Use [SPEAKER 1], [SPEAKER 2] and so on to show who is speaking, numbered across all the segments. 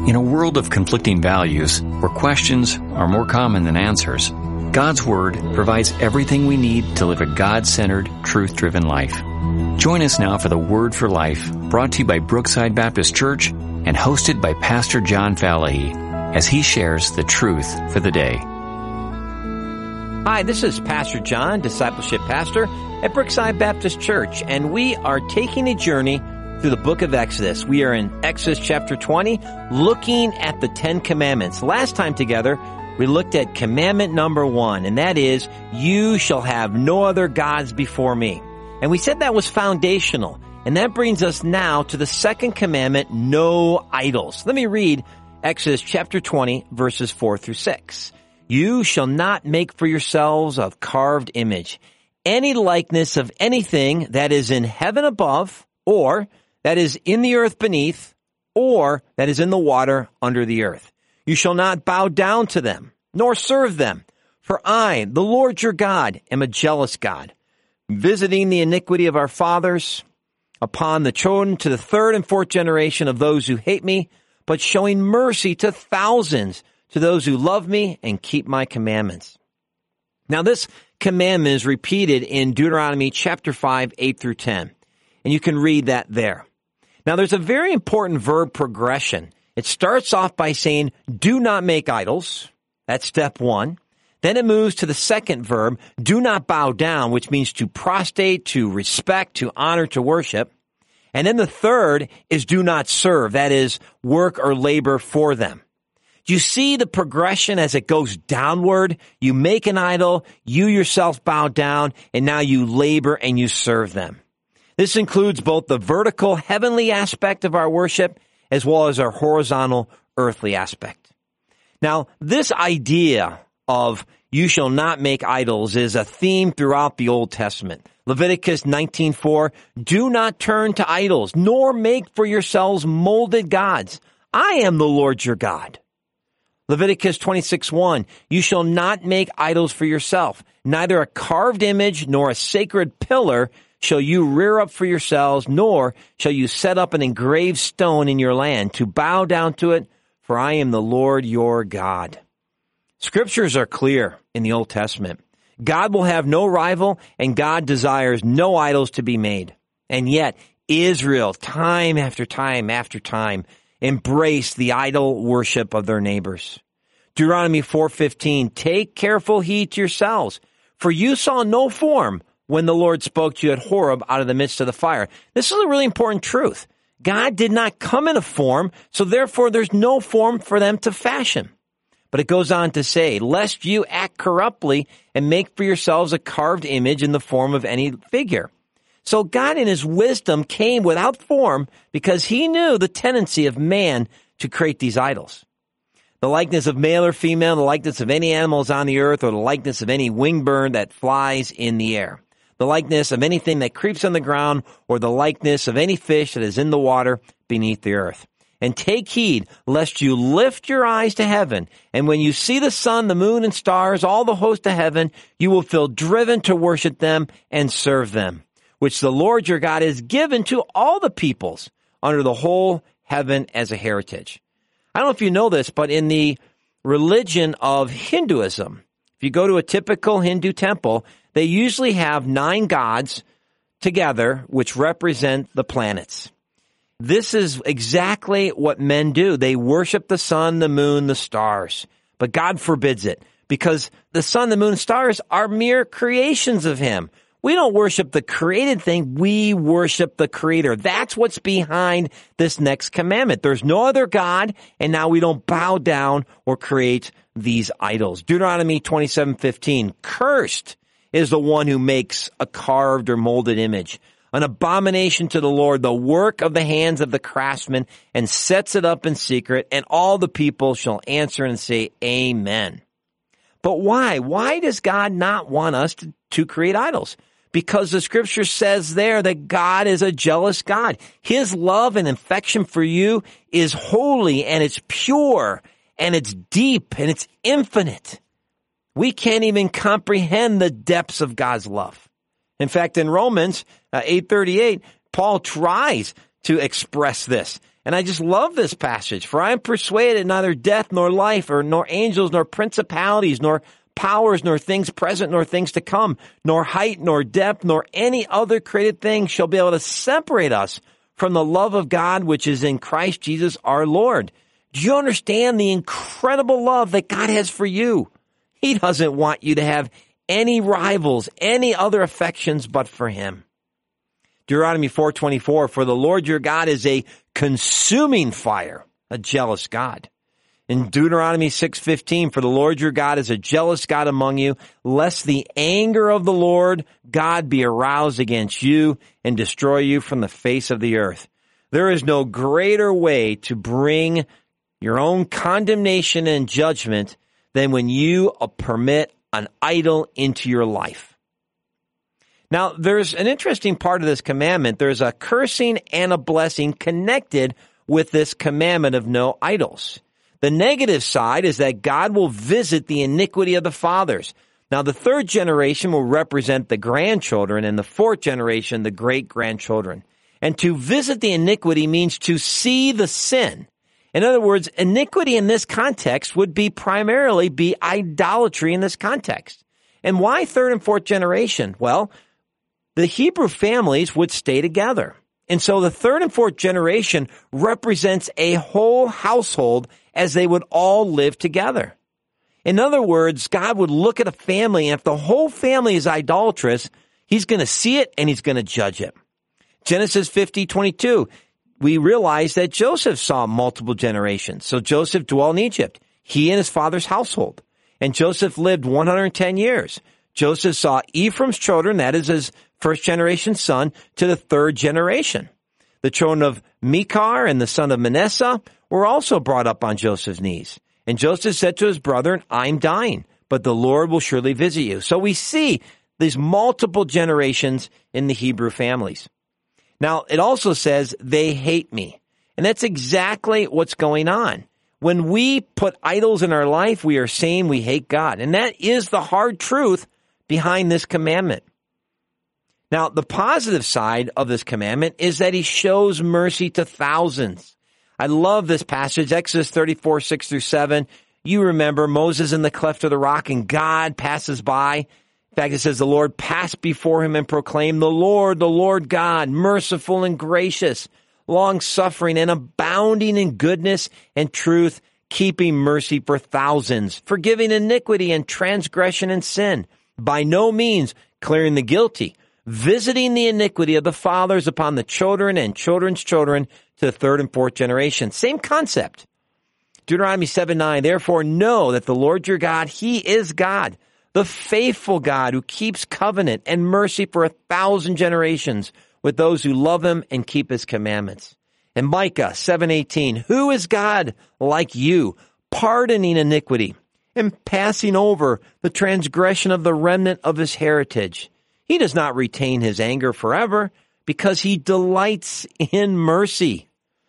[SPEAKER 1] In a world of conflicting values, where questions are more common than answers, God's Word provides everything we need to live a God-centered, truth-driven life. Join us now for the Word for Life, brought to you by Brookside Baptist Church and hosted by Pastor John Falahy, as he shares the truth for the day.
[SPEAKER 2] Hi, this is Pastor John, Discipleship Pastor at Brookside Baptist Church, and we are taking a journey through the book of Exodus. We are in Exodus chapter 20, looking at the 10 commandments. Last time together, we looked at commandment number 1, and that is, you shall have no other gods before me. And we said that was foundational. And that brings us now to the second commandment, no idols. Let me read Exodus chapter 20, verses 4 through 6. You shall not make for yourselves a carved image, any likeness of anything that is in heaven above, or that is in the earth beneath, or that is in the water under the earth. You shall not bow down to them, nor serve them. For I, the Lord your God, am a jealous God, visiting the iniquity of our fathers upon the children to the third and fourth generation of those who hate me, but showing mercy to thousands to those who love me and keep my commandments. Now this commandment is repeated in Deuteronomy chapter 5, 8 through 10. And you can read that there. Now there's a very important verb progression. It starts off by saying, do not make idols. That's step 1. Then it moves to the second verb, do not bow down, which means to prostrate, to respect, to honor, to worship. And then the third is do not serve. That is, work or labor for them. Do you see the progression as it goes downward? You make an idol, you yourself bow down, and now you labor and you serve them. This includes both the vertical heavenly aspect of our worship as well as our horizontal earthly aspect. Now, this idea of you shall not make idols is a theme throughout the Old Testament. Leviticus 19:4, do not turn to idols, nor make for yourselves molded gods. I am the Lord your God. Leviticus 26:1, you shall not make idols for yourself, neither a carved image nor a sacred pillar shall you rear up for yourselves, nor shall you set up an engraved stone in your land to bow down to it, for I am the Lord your God. Scriptures are clear in the Old Testament. God will have no rival, and God desires no idols to be made. And yet, Israel, time after time after time, embraced the idol worship of their neighbors. Deuteronomy 4:15, take careful heed to yourselves, for you saw no form when the Lord spoke to you at Horeb out of the midst of the fire. This is a really important truth. God did not come in a form, so therefore there's no form for them to fashion. But it goes on to say, lest you act corruptly and make for yourselves a carved image in the form of any figure. So God in his wisdom came without form because he knew the tendency of man to create these idols. The likeness of male or female, the likeness of any animals on the earth, or the likeness of any winged bird that flies in the air. The likeness of anything that creeps on the ground, or the likeness of any fish that is in the water beneath the earth. And take heed, lest you lift your eyes to heaven, and when you see the sun, the moon, and stars, all the host of heaven, you will feel driven to worship them and serve them, which the Lord your God has given to all the peoples under the whole heaven as a heritage. I don't know if you know this, but in the religion of Hinduism, if you go to a typical Hindu temple, they usually have 9 gods together, which represent the planets. This is exactly what men do. They worship the sun, the moon, the stars. But God forbids it, because the sun, the moon, and stars are mere creations of him. We don't worship the created thing. We worship the Creator. That's what's behind this next commandment. There's no other God, and now we don't bow down or create these idols. Deuteronomy 27:15, cursed is the one who makes a carved or molded image, an abomination to the Lord, the work of the hands of the craftsman, and sets it up in secret, and all the people shall answer and say, Amen. But why? Why does God not want us to create idols? Because the scripture says there that God is a jealous God. His love and affection for you is holy, and it's pure, and it's deep, and it's infinite. We can't even comprehend the depths of God's love. In fact, in Romans 8:38, Paul tries to express this. And I just love this passage. For I am persuaded neither death nor life, or nor angels, nor principalities, nor powers, nor things present, nor things to come, nor height, nor depth, nor any other created thing shall be able to separate us from the love of God, which is in Christ Jesus our Lord. Do you understand the incredible love that God has for you? He doesn't want you to have any rivals, any other affections but for him. Deuteronomy 4:24, for the Lord your God is a consuming fire, a jealous God. In Deuteronomy 6:15, for the Lord your God is a jealous God among you, lest the anger of the Lord God be aroused against you and destroy you from the face of the earth. There is no greater way to bring your own condemnation and judgment than when you permit an idol into your life. Now, there's an interesting part of this commandment. There's a cursing and a blessing connected with this commandment of no idols. The negative side is that God will visit the iniquity of the fathers. Now, the third generation will represent the grandchildren, and the fourth generation, the great-grandchildren. And to visit the iniquity means to see the sin. In other words, iniquity in this context would be primarily idolatry in this context. And why third and fourth generation? Well, the Hebrew families would stay together. And so the third and fourth generation represents a whole household as they would all live together. In other words, God would look at a family, and if the whole family is idolatrous, he's going to see it and he's going to judge it. Genesis 50:22, we realize that Joseph saw multiple generations. So Joseph dwelt in Egypt, he and his father's household. And Joseph lived 110 years. Joseph saw Ephraim's children, that is his first generation son, to the third generation. The children of Mechar and the son of Manasseh were also brought up on Joseph's knees. And Joseph said to his brethren, I'm dying, but the Lord will surely visit you. So we see these multiple generations in the Hebrew families. Now, it also says, they hate me. And that's exactly what's going on. When we put idols in our life, we are saying we hate God. And that is the hard truth behind this commandment. Now, the positive side of this commandment is that he shows mercy to thousands. I love this passage, Exodus 34:6-7. You remember Moses in the cleft of the rock, and God passes by. In fact, it says the Lord passed before him and proclaimed, the Lord God, merciful and gracious, long-suffering and abounding in goodness and truth, keeping mercy for thousands, forgiving iniquity and transgression and sin, by no means clearing the guilty, visiting the iniquity of the fathers upon the children and children's children to the third and fourth generation. Same concept. Deuteronomy 7:9, therefore know that the Lord your God, he is God, the faithful God who keeps covenant and mercy for 1,000 generations with those who love him and keep his commandments. And Micah 7:18, who is God like you, pardoning iniquity and passing over the transgression of the remnant of his heritage? He does not retain his anger forever because he delights in mercy.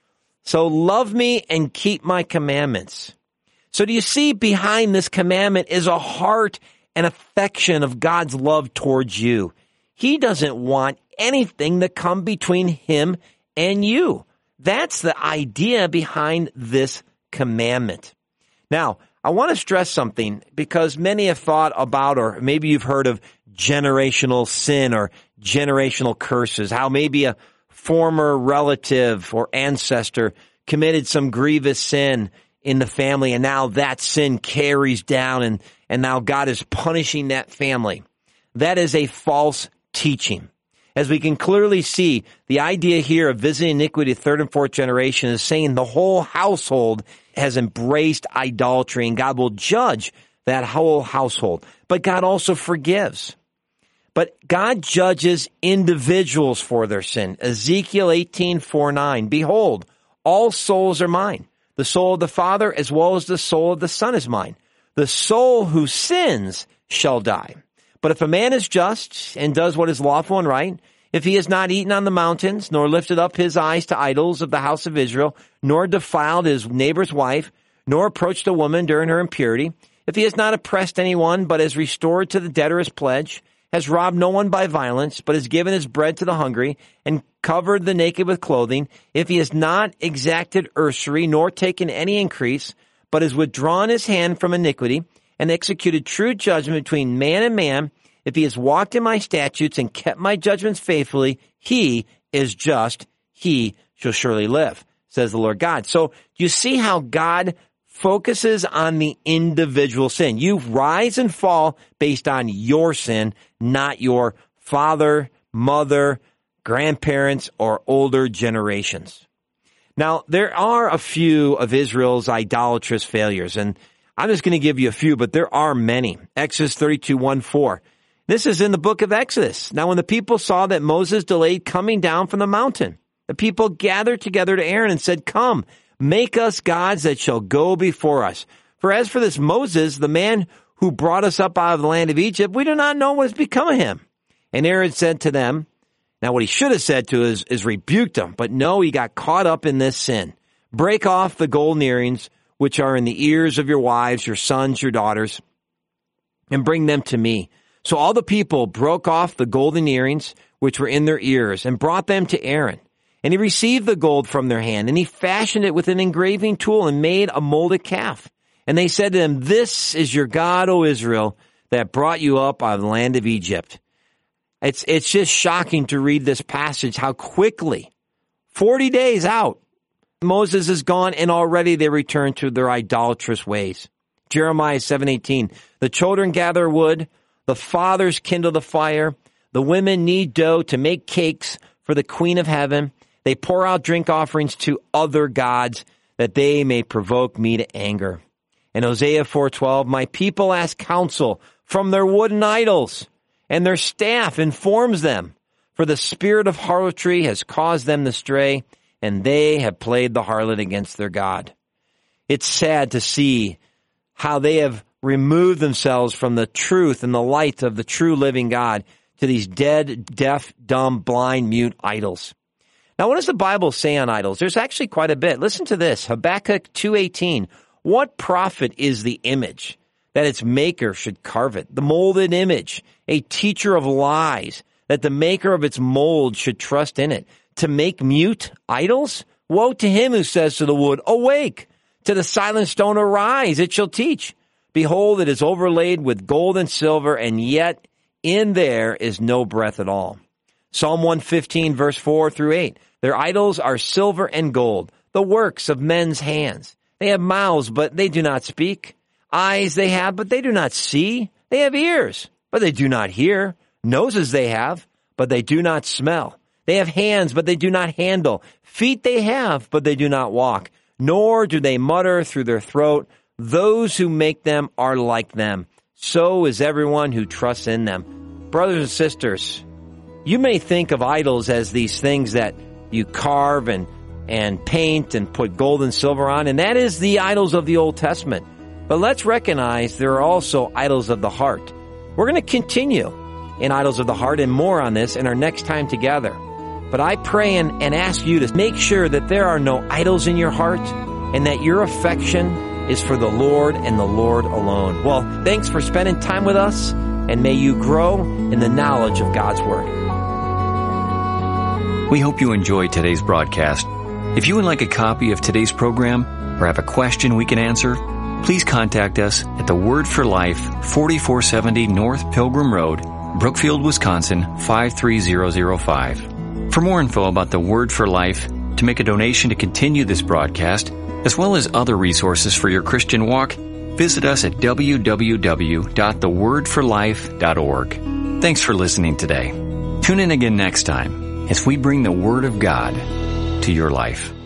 [SPEAKER 2] So love me and keep my commandments. So do you see behind this commandment is a heart and affection of God's love towards you. He doesn't want anything to come between him and you. That's the idea behind this commandment. Now, I want to stress something because many have thought about, or maybe you've heard of generational sin or generational curses, how maybe a former relative or ancestor committed some grievous sin in the family, and now that sin carries down, and now God is punishing that family. That is a false teaching. As we can clearly see, the idea here of visiting iniquity third and fourth generation is saying the whole household has embraced idolatry, and God will judge that whole household. But God also forgives. But God judges individuals for their sin. Ezekiel 18:4-9, behold, all souls are mine. The soul of the Father as well as the soul of the Son is mine. The soul who sins shall die. But if a man is just and does what is lawful and right, if he has not eaten on the mountains, nor lifted up his eyes to idols of the house of Israel, nor defiled his neighbor's wife, nor approached a woman during her impurity, if he has not oppressed anyone, but has restored to the debtor his pledge, has robbed no one by violence, but has given his bread to the hungry and covered the naked with clothing, if he has not exacted usury nor taken any increase, but has withdrawn his hand from iniquity and executed true judgment between man and man, if he has walked in my statutes and kept my judgments faithfully, he is just, he shall surely live, says the Lord God. So you see how God focuses on the individual sin. You rise and fall based on your sin, not your father, mother, grandparents, or older generations. Now, there are a few of Israel's idolatrous failures, and I'm just going to give you a few, but there are many. Exodus 32:1-4. This is in the book of Exodus. Now, when the people saw that Moses delayed coming down from the mountain, the people gathered together to Aaron and said, "Come, make us gods that shall go before us. For as for this Moses, the man who brought us up out of the land of Egypt, we do not know what has become of him." And Aaron said to them, now what he should have said to is rebuked them, but no, he got caught up in this sin. "Break off the golden earrings, which are in the ears of your wives, your sons, your daughters, and bring them to me." So all the people broke off the golden earrings, which were in their ears, and brought them to Aaron. And he received the gold from their hand, and he fashioned it with an engraving tool and made a molded calf. And they said to him, "This is your God, O Israel, that brought you up out of the land of Egypt." It's just shocking to read this passage, how quickly, 40 days out, Moses is gone, and already they return to their idolatrous ways. Jeremiah 7:18, "The children gather wood, the fathers kindle the fire, the women knead dough to make cakes for the queen of heaven. They pour out drink offerings to other gods, that they may provoke me to anger." And Hosea 4:12, "My people ask counsel from their wooden idols, and their staff informs them. For the spirit of harlotry has caused them to stray, and they have played the harlot against their God." It's sad to see how they have removed themselves from the truth and the light of the true living God to these dead, deaf, dumb, blind, mute idols. Now, what does the Bible say on idols? There's actually quite a bit. Listen to this, Habakkuk 2:18. "What profit is the image, that its maker should carve it? The molded image, a teacher of lies, that the maker of its mold should trust in it. To make mute idols? Woe to him who says to the wood, 'Awake!' To the silent stone, 'Arise, it shall teach.' Behold, it is overlaid with gold and silver, and yet in there is no breath at all." Psalm 115, verse 4-8. "Their idols are silver and gold, the works of men's hands. They have mouths, but they do not speak. Eyes they have, but they do not see. They have ears, but they do not hear. Noses they have, but they do not smell. They have hands, but they do not handle. Feet they have, but they do not walk. Nor do they mutter through their throat. Those who make them are like them. So is everyone who trusts in them." Brothers and sisters, you may think of idols as these things that you carve and paint and put gold and silver on, and that is the idols of the Old Testament. But let's recognize there are also idols of the heart. We're going to continue in Idols of the Heart and more on this in our next time together. But I pray and ask you to make sure that there are no idols in your heart and that your affection is for the Lord and the Lord alone. Well, thanks for spending time with us, and may you grow in the knowledge of God's Word.
[SPEAKER 1] We hope you enjoyed today's broadcast. If you would like a copy of today's program or have a question we can answer, please contact us at the Word for Life, 4470 North Pilgrim Road, Brookfield, Wisconsin, 53005. For more info about the Word for Life, to make a donation to continue this broadcast, as well as other resources for your Christian walk, visit us at www.thewordforlife.org. Thanks for listening today. Tune in again next time as we bring the Word of God to your life.